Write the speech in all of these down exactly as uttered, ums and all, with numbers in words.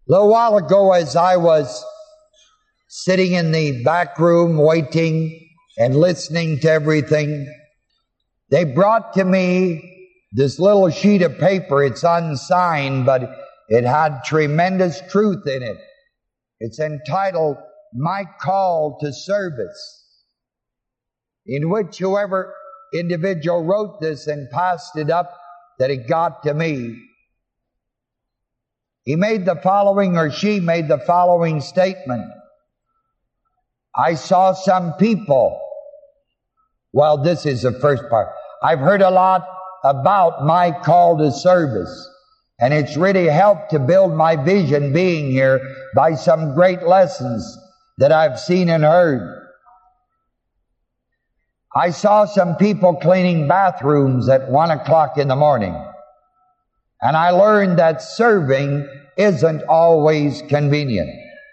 A little while ago, as I was sitting in the back room waiting and listening to everything, they brought to me this little sheet of paper. It's unsigned, but it had tremendous truth in it. It's entitled, My Call to Service, in which whoever individual wrote this and passed it up, that it got to me. He made the following, or she made the following statement. I saw some people. Well, this is the first part. I've heard a lot about my call to service, and it's really helped to build my vision being here by some great lessons that I've seen and heard. I saw some people cleaning bathrooms at one o'clock in the morning, and I learned that serving isn't always convenient.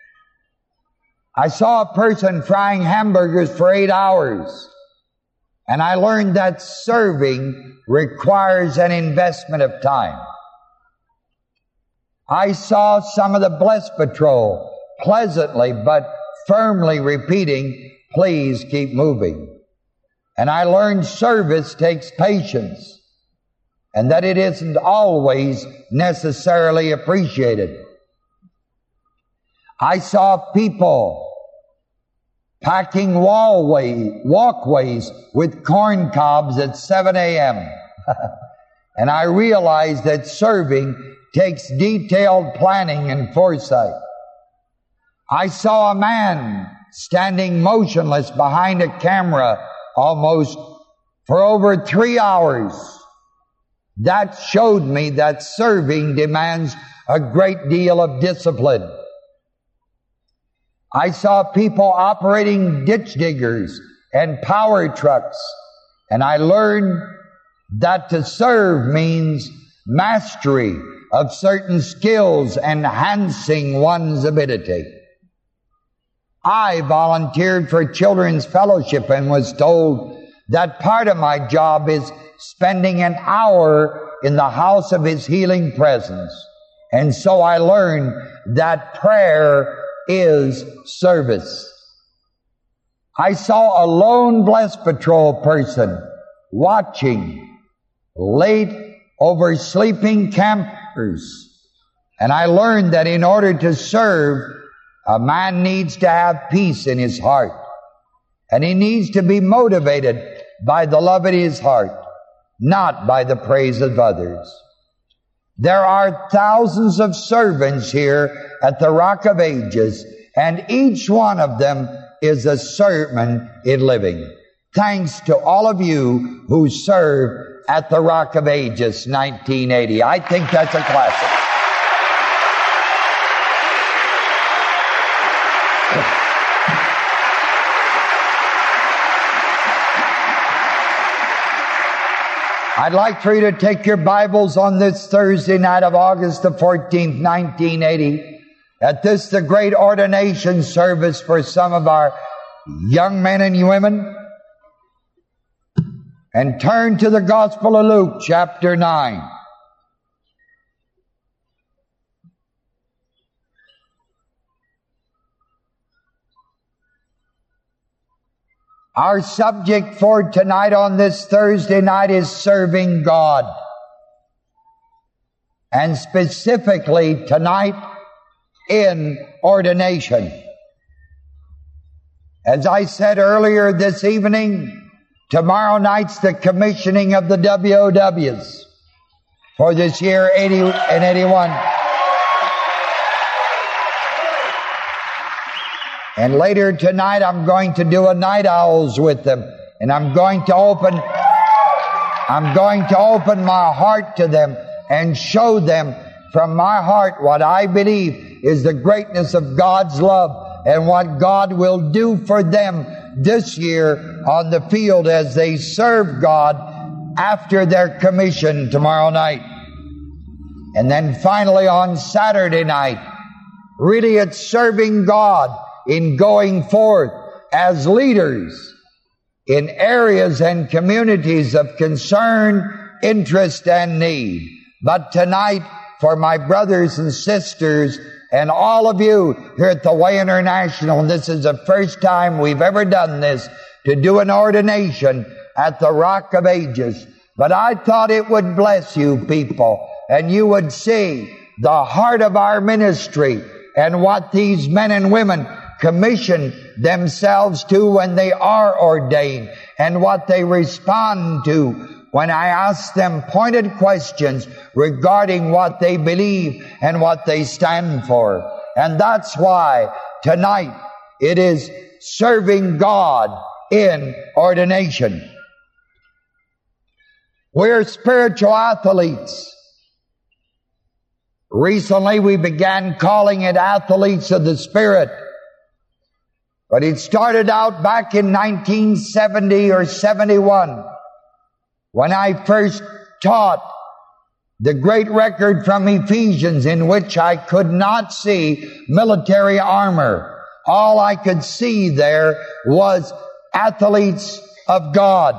I saw a person frying hamburgers for eight hours, and I learned that serving requires an investment of time. I saw some of the Blessed Patrol pleasantly but firmly repeating, please keep moving. And I learned service takes patience, and that it isn't always necessarily appreciated. I saw people packing wallway, walkways with corn cobs at seven a.m. And I realized that serving takes detailed planning and foresight. I saw a man standing motionless behind a camera almost for over three hours. That showed me that serving demands a great deal of discipline. I saw people operating ditch diggers and power trucks, and I learned that to serve means mastery of certain skills, enhancing one's ability. I volunteered for Children's Fellowship and was told that part of my job is spending an hour in the house of His healing presence. And so I learned that prayer is service. I saw a lone Blessed Patrol person watching late over sleeping campers. And I learned that in order to serve, a man needs to have peace in his heart. And he needs to be motivated by the love in his heart, not by the praise of others. There are thousands of servants here at the Rock of Ages, and each one of them is a servant in living. Thanks to all of you who serve at the Rock of Ages nineteen eighty. I think that's a classic. I'd like for you to take your Bibles on this Thursday night of August the fourteenth, nineteen eighty. At this, the great ordination service for some of our young men and women. And turn to the Gospel of Luke, chapter nine. Our subject for tonight on this Thursday night is serving God. And specifically tonight in ordination. As I said earlier this evening, tomorrow night's the commissioning of the W O Ws for this year eighty and eighty-one. And later tonight, I'm going to do a night owls with them. And I'm going to open, I'm going to open my heart to them and show them from my heart what I believe is the greatness of God's love and what God will do for them this year on the field as they serve God after their commission tomorrow night. And then finally on Saturday night, really it's serving God in going forth as leaders in areas and communities of concern, interest, and need. But tonight, for my brothers and sisters And all of you here at the Way International, and this is the first time we've ever done this, to do an ordination at the Rock of Ages. But I thought it would bless you people, and you would see the heart of our ministry and what these men and women commission themselves to when they are ordained, and what they respond to when I ask them pointed questions regarding what they believe and what they stand for. And that's why tonight it is serving God in ordination. We're spiritual athletes. Recently we began calling it athletes of the Spirit. But it started out back in nineteen seventy or seventy-one when I first taught the great record from Ephesians, in which I could not see military armor. All I could see there was athletes of God.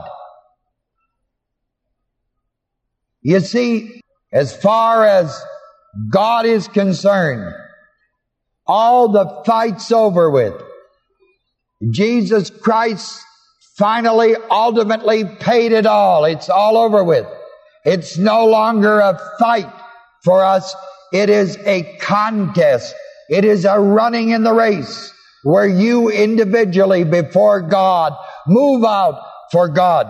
You see, as far as God is concerned, all the fight's over with. Jesus Christ finally, ultimately paid it all. It's all over with. It's no longer a fight for us. It is a contest. It is a running in the race where you individually before God move out for God.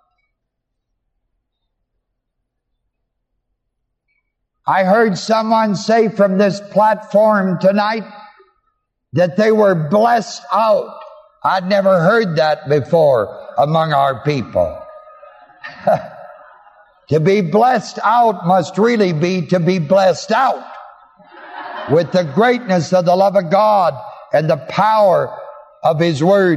I heard someone say from this platform tonight that they were blessed out. I'd never heard that before among our people. To be blessed out must really be to be blessed out with the greatness of the love of God and the power of His Word.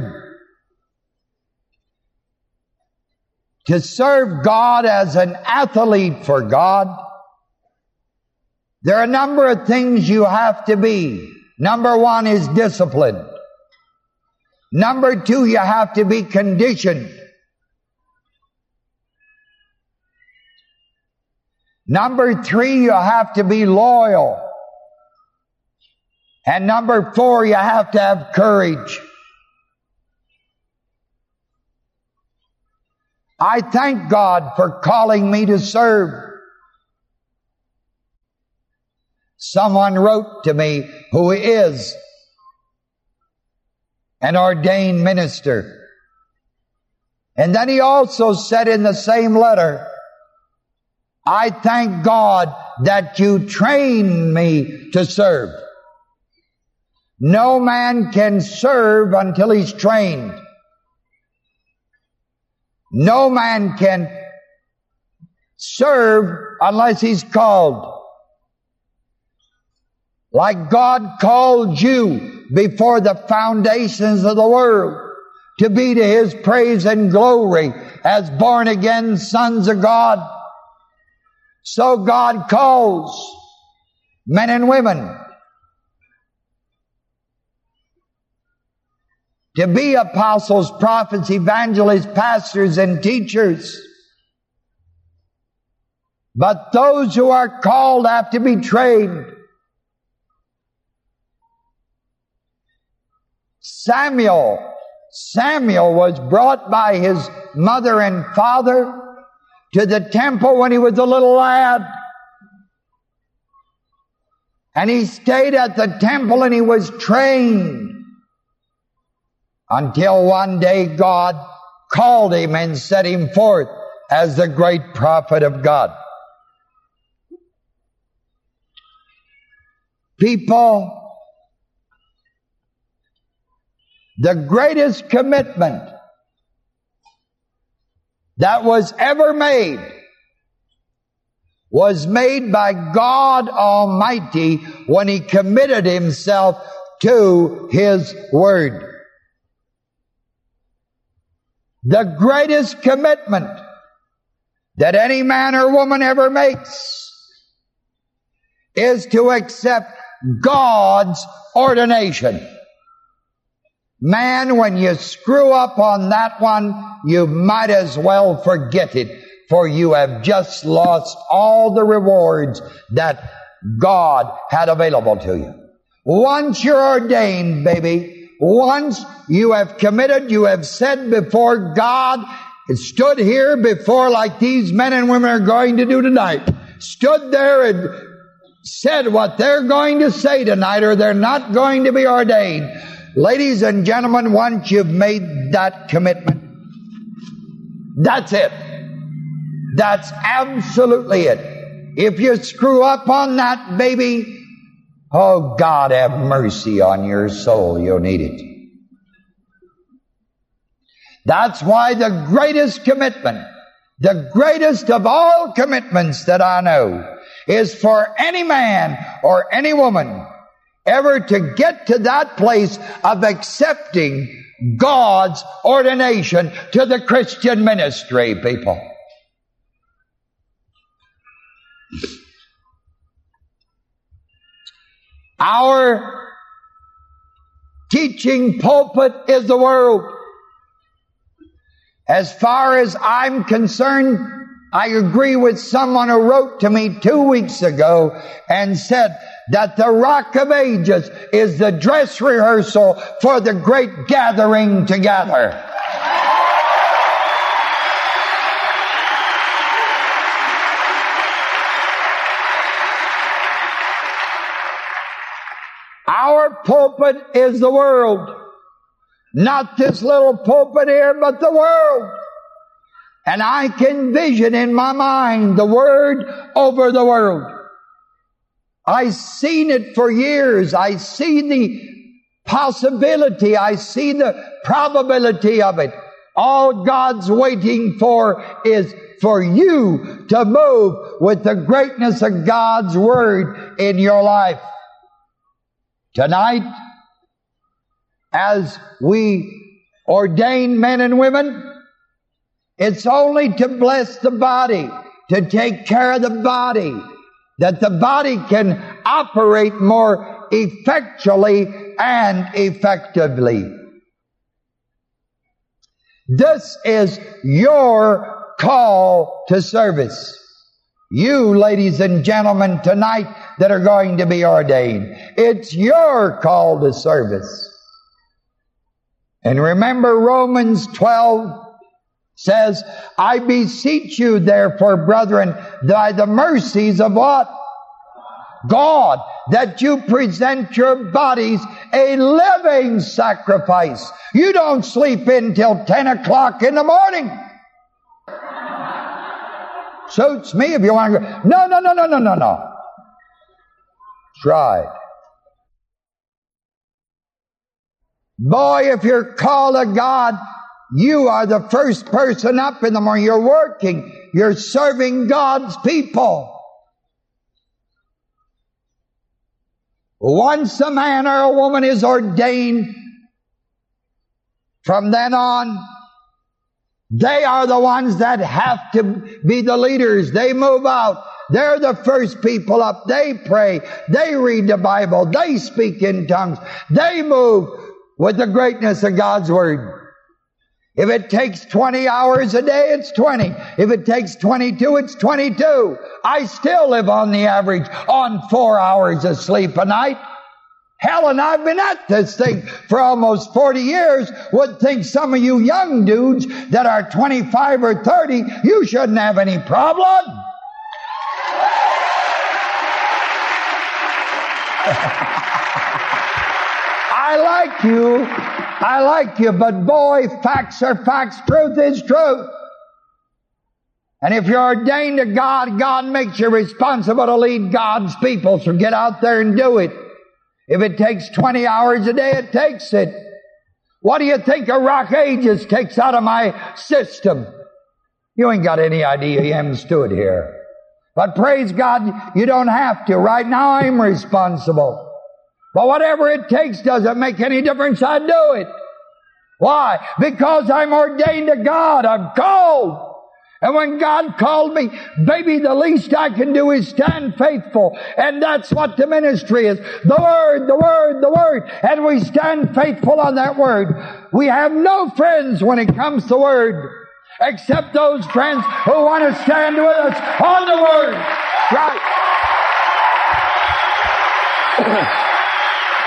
To serve God as an athlete for God, there are a number of things you have to be. Number one is discipline. Number two, you have to be conditioned. Number three, you have to be loyal. And number four, you have to have courage. I thank God for calling me to serve. Someone wrote to me who is an ordained minister. And then he also said in the same letter, I thank God that you trained me to serve. No man can serve until he's trained. No man can serve unless he's called. Like God called you before the foundations of the world to be to His praise and glory as born again sons of God. So God calls men and women to be apostles, prophets, evangelists, pastors, and teachers. But those who are called have to be trained. Samuel, Samuel was brought by his mother and father to the temple when he was a little lad. And he stayed at the temple and he was trained until one day God called him and set him forth as the great prophet of God. People, the greatest commitment that was ever made was made by God Almighty when He committed Himself to His Word. The greatest commitment that any man or woman ever makes is to accept God's ordination. Man, when you screw up on that one, you might as well forget it, for you have just lost all the rewards that God had available to you. Once you're ordained, baby, once you have committed, you have said before God, stood here before like these men and women are going to do tonight, stood there and said what they're going to say tonight, or they're not going to be ordained. Ladies and gentlemen, once you've made that commitment, that's it. That's absolutely it. If you screw up on that, baby, oh, God have mercy on your soul. You'll need it. That's why the greatest commitment, the greatest of all commitments that I know, is for any man or any woman ever to get to that place of accepting God's ordination to the Christian ministry, people. Our teaching pulpit is the world. As far as I'm concerned, I agree with someone who wrote to me two weeks ago and said that the Rock of Ages is the dress rehearsal for the great gathering together. Our pulpit is the world. Not this little pulpit here, but the world. And I can vision in my mind the word over the world. I've seen it for years. I see the possibility. I see the probability of it. All God's waiting for is for you to move with the greatness of God's word in your life. Tonight, as we ordain men and women, it's only to bless the body, to take care of the body, that the body can operate more effectually and effectively. This is your call to service. You, ladies and gentlemen, tonight that are going to be ordained, it's your call to service. And remember, Romans twelve says, I beseech you, therefore, brethren, by the mercies of what? God, that you present your bodies a living sacrifice. You don't sleep in till ten o'clock in the morning. Suits me if you want to go. No, no, no, no, no, no, no. That's right. Boy, if you're called to God, you are the first person up in the morning. You're working. You're serving God's people. Once a man or a woman is ordained, from then on, they are the ones that have to be the leaders. They move out. They're the first people up. They pray. They read the Bible. They speak in tongues. They move with the greatness of God's Word. If it takes twenty hours a day, it's twenty. If it takes twenty-two, it's twenty-two. I still live on the average on four hours of sleep a night. Helen, I've been at this thing for almost forty years. Would think some of you young dudes that are twenty-five or thirty, you shouldn't have any problem. I like you. I like you, but boy, facts are facts, truth is truth. And if you're ordained to God, God makes you responsible to lead God's people, so get out there and do it. If it takes twenty hours a day, it takes it. What do you think a Rock Ages takes out of my system? You ain't got any idea. You haven't stood here. But praise God, you don't have to. Right now, I'm responsible. But whatever it takes doesn't make any difference. I do it. Why? Because I'm ordained to God. I'm called. And when God called me, baby, the least I can do is stand faithful. And that's what the ministry is. The Word, the Word, the Word. And we stand faithful on that Word. We have no friends when it comes to Word, except those friends who want to stand with us on the Word. Right.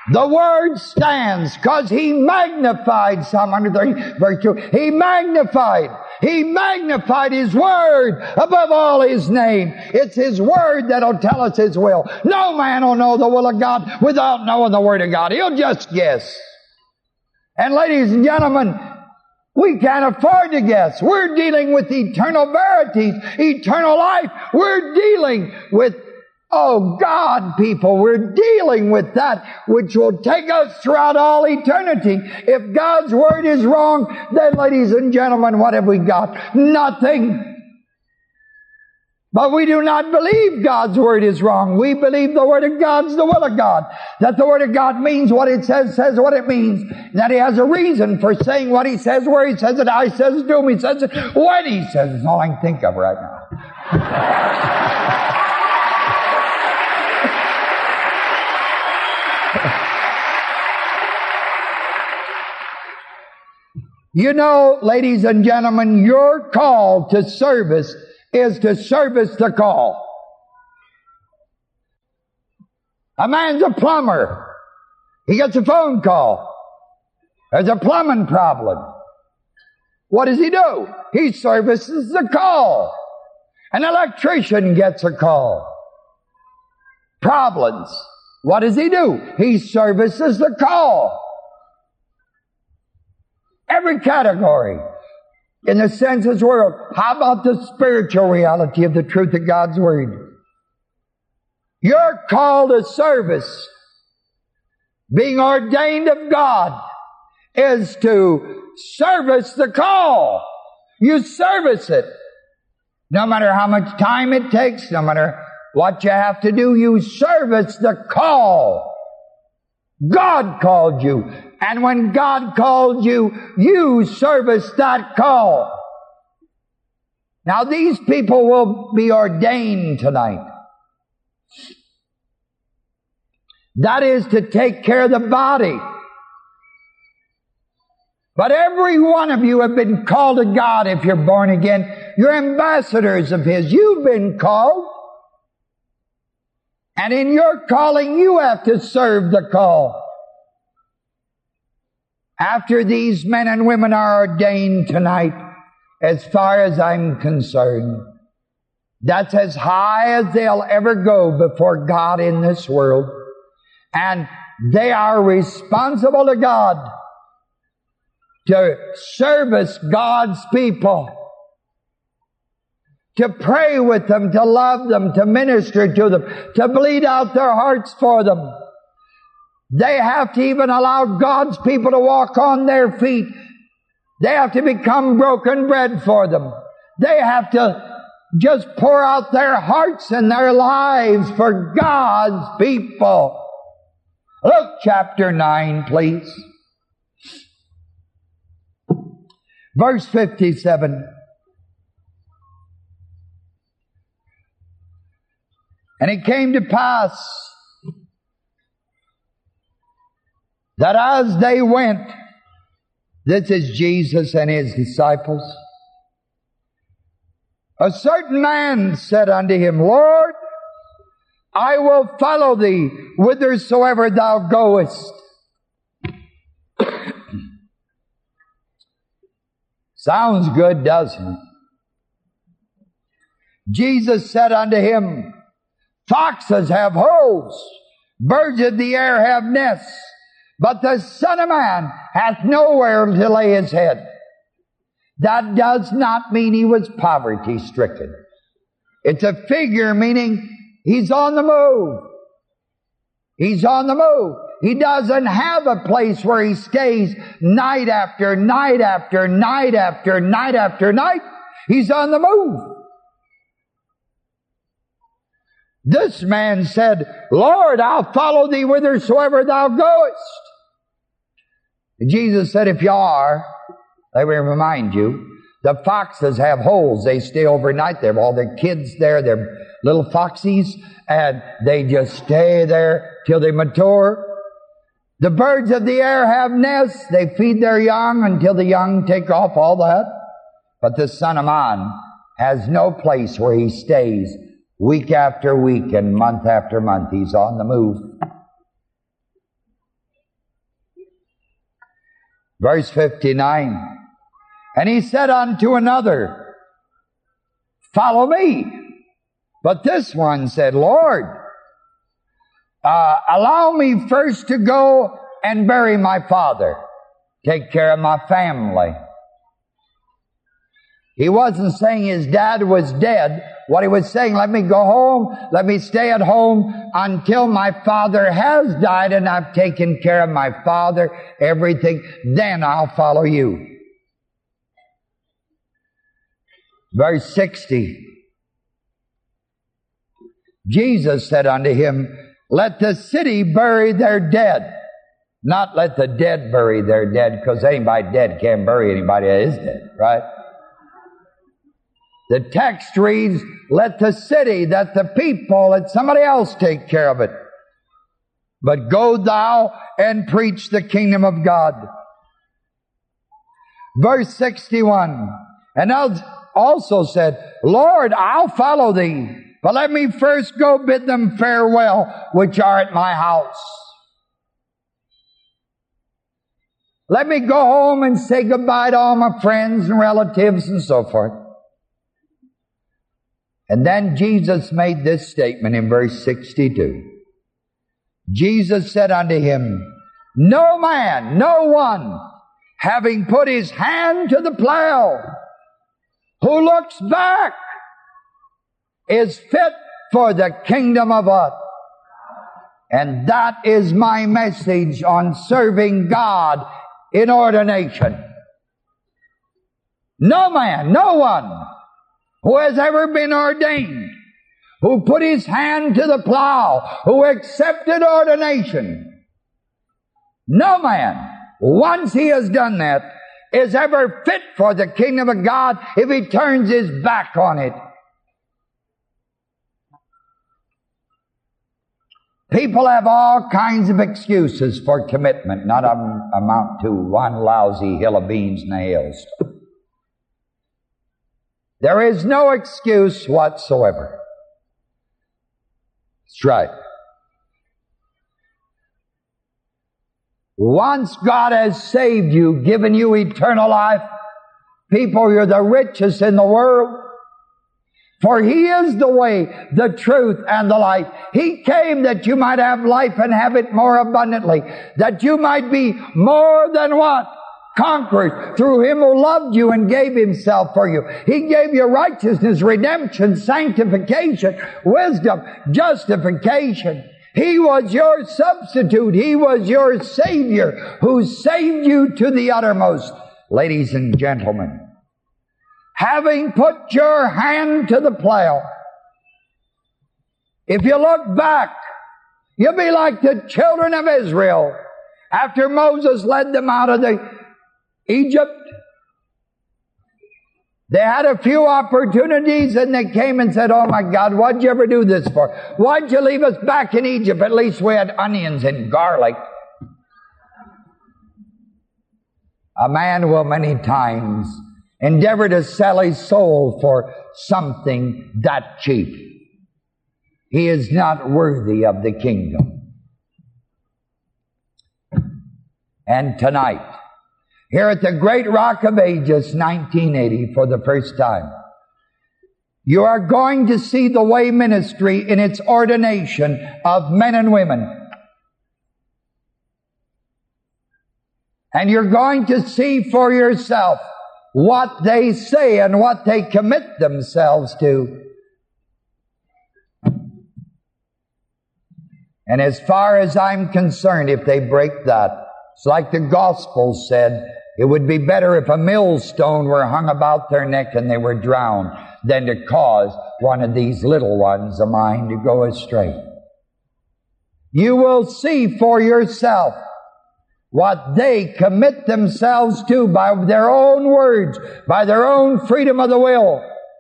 The Word stands because He magnified, Psalm one thirty, verse two. He magnified. He magnified His Word above all His name. It's His Word that'll tell us His will. No man will know the will of God without knowing the Word of God. He'll just guess. And ladies and gentlemen, we can't afford to guess. We're dealing with eternal verities, eternal life. We're dealing with, oh God, people, we're dealing with that which will take us throughout all eternity. If God's Word is wrong, then ladies and gentlemen, what have we got? Nothing. But we do not believe God's Word is wrong. We believe the Word of God's the will of God. That the Word of God means what it says, says what it means. That He has a reason for saying what He says, where He says it, how He says it, to whom He says it, when He says it. It's all I can think of right now. You know, ladies and gentlemen, your call to service is to service the call. A man's a plumber. He gets a phone call. There's a plumbing problem. What does he do? He services the call. An electrician gets a call. Problems. What does he do? He services the call. Every category in the senses world. How about the spiritual reality of the truth of God's Word? Your call to service, being ordained of God, is to service the call. You service it. No matter how much time it takes, no matter what you have to do, you service the call. God called you. And when God called you, you service that call. Now these people will be ordained tonight. That is to take care of the body. But every one of you have been called to God if you're born again. You're ambassadors of His. You've been called. And in your calling, you have to serve the call. After these men and women are ordained tonight, as far as I'm concerned, that's as high as they'll ever go before God in this world. And they are responsible to God to service God's people, to pray with them, to love them, to minister to them, to bleed out their hearts for them. They have to even allow God's people to walk on their feet. They have to become broken bread for them. They have to just pour out their hearts and their lives for God's people. Luke chapter nine, please. Verse fifty-seven. And it came to pass that as they went, this is Jesus and His disciples, a certain man said unto Him, Lord, I will follow Thee whithersoever Thou goest. Sounds good, doesn't it? Jesus said unto him, Foxes have holes, birds of the air have nests, but the Son of Man hath nowhere to lay His head. That does not mean He was poverty stricken. It's a figure meaning He's on the move. He's on the move. He doesn't have a place where He stays night after night after night after night after night. He's on the move. This man said, Lord, I'll follow Thee whithersoever Thou goest. Jesus said, if you are, let me remind you, the foxes have holes. They stay overnight. They have all their kids there. They're little foxies, and they just stay there till they mature. The birds of the air have nests. They feed their young until the young take off, all that. But the Son of Man has no place where He stays week after week and month after month. He's on the move. Verse fifty-nine. And he said unto another, follow me. But this one said, Lord, uh, allow me first to go and bury my father. Take care of my family. He wasn't saying his dad was dead. What he was saying, let me go home, let me stay at home until my father has died and I've taken care of my father, everything, then I'll follow you. Verse sixty. Jesus said unto him, let the city bury their dead. Not let the dead bury their dead, because anybody dead can't bury anybody that is dead, right? The text reads, let the city, that the people, let somebody else take care of it. But go thou and preach the kingdom of God. Verse sixty-one. And also said, Lord, I'll follow thee, but let me first go bid them farewell, which are at my house. Let me go home and say goodbye to all my friends and relatives and so forth. And then Jesus made this statement in verse sixty-two. Jesus said unto him, no man, no one, having put his hand to the plow, who looks back, is fit for the kingdom of God. And that is my message on serving God in ordination. No man, no one who has ever been ordained, who put his hand to the plow, who accepted ordination, no man, once he has done that, is ever fit for the kingdom of God if he turns his back on it. People have all kinds of excuses for commitment, not um, amount to one lousy hill of beans in a hailstorm. There is no excuse whatsoever. That's right. Once God has saved you, given you eternal life, people, you're the richest in the world. For He is the way, the truth, and the life. He came that you might have life and have it more abundantly. That you might be more than what? Conquerors through Him who loved you and gave Himself for you. He gave you righteousness, redemption, sanctification, wisdom, justification. He was your substitute. He was your Savior who saved you to the uttermost. Ladies and gentlemen, having put your hand to the plow, if you look back, you'll be like the children of Israel after Moses led them out of the Egypt. They had a few opportunities and they came and said, oh my God, what'd you ever do this for? Why'd you leave us back in Egypt? At least we had onions and garlic. A man will many times endeavor to sell his soul for something that cheap. He is not worthy of the kingdom. And tonight, here at the Great Rock of Ages, nineteen eighty, for the first time, you are going to see the way ministry in its ordination of men and women. And you're going to see for yourself what they say and what they commit themselves to. And as far as I'm concerned, if they break that, it's like the gospel said, it would be better if a millstone were hung about their neck and they were drowned than to cause one of these little ones of mine to go astray. You will see for yourself what they commit themselves to by their own words, by their own freedom of the will.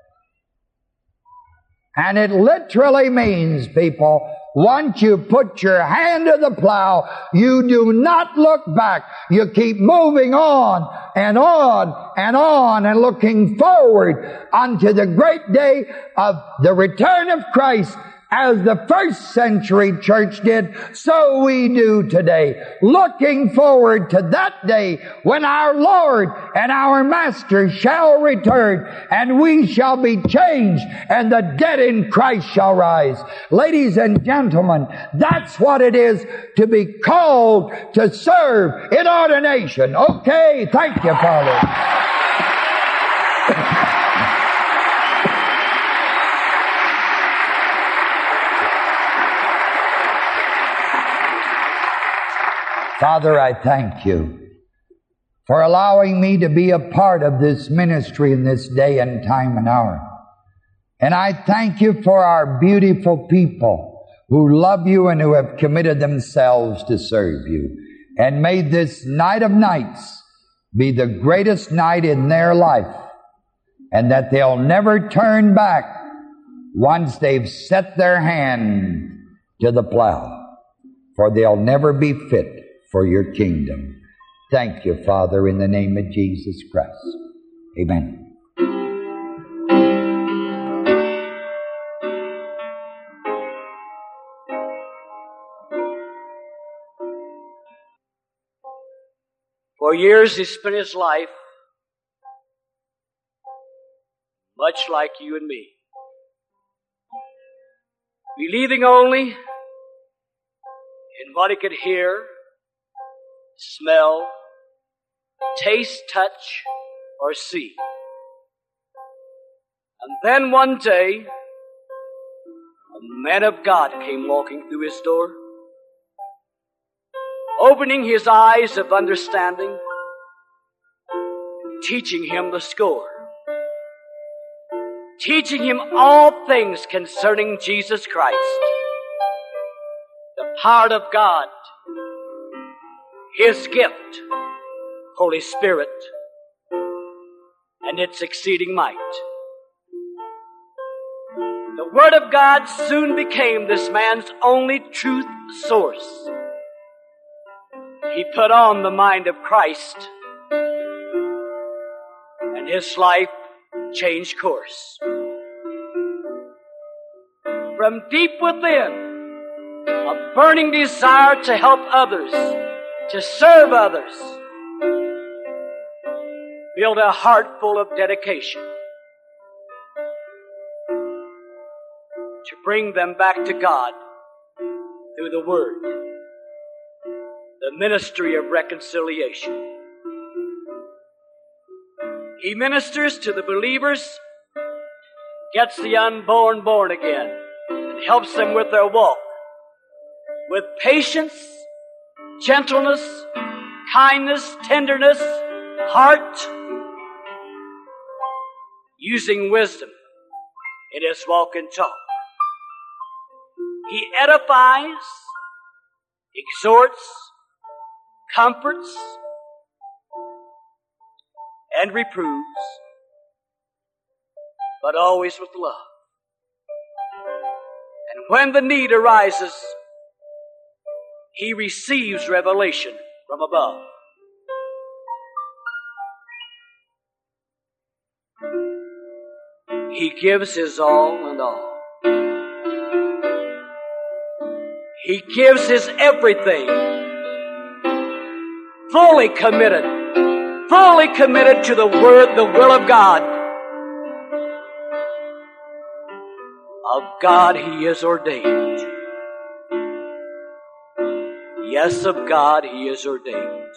And it literally means, people, once you put your hand to the plow, you do not look back. You keep moving on and on and on and looking forward unto the great day of the return of Christ as the first century church did, so we do today. Looking forward to that day when our Lord and our Master shall return, and we shall be changed, and the dead in Christ shall rise. Ladies and gentlemen, that's what it is to be called to serve in ordination. Okay, thank you, Father. Father, I thank you for allowing me to be a part of this ministry in this day and time and hour. And I thank you for our beautiful people who love you and who have committed themselves to serve you, and made this night of nights be the greatest night in their life, and that they'll never turn back once they've set their hand to the plow, for they'll never be fit for your kingdom. Thank you, Father, in the name of Jesus Christ. Amen. For years he spent his life much like you and me, believing only in what he could hear, smell, taste, touch, or see. And then one day, a man of God came walking through his door, opening his eyes of understanding, teaching him the score, teaching him all things concerning Jesus Christ, the power of God, His gift, Holy Spirit, and its exceeding might. The Word of God soon became this man's only truth source. He put on the mind of Christ, and his life changed course. From deep within, a burning desire to help others, to serve others, build a heart full of dedication to bring them back to God through the Word, the ministry of reconciliation. He ministers to the believers, gets the unborn born again, and helps them with their walk, with patience, gentleness, kindness, tenderness, heart, using wisdom in his walk and talk. He edifies, exhorts, comforts, and reproves, but always with love. And when the need arises, he receives revelation from above. He gives his all and all. He gives his everything, fully committed, fully committed to the word, the will of God. Of God he is ordained. Yes, of God he is ordained.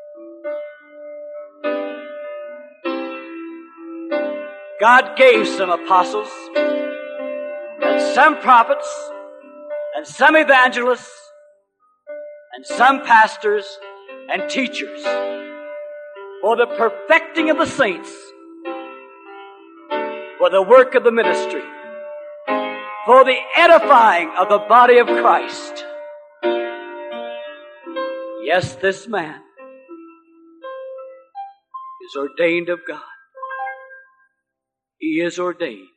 God gave some apostles, and some prophets, and some evangelists, and some pastors and teachers for the perfecting of the saints, for the work of the ministry, for the edifying of the body of Christ. Yes, this man is ordained of God. He is ordained.